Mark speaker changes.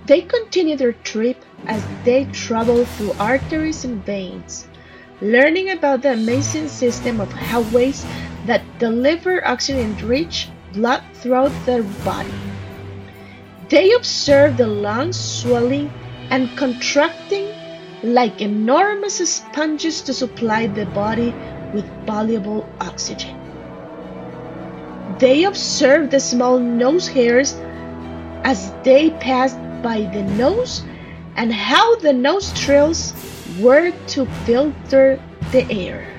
Speaker 1: They continue their trip as they travel through arteries and veins, learning about the amazing system of highways that deliver oxygen-rich blood throughout their body. They observe the lungs swelling and contracting like enormous sponges to supply the body with valuable oxygen. They observe the small nose hairs as they pass by the nose and how the nostrils work to filter the air.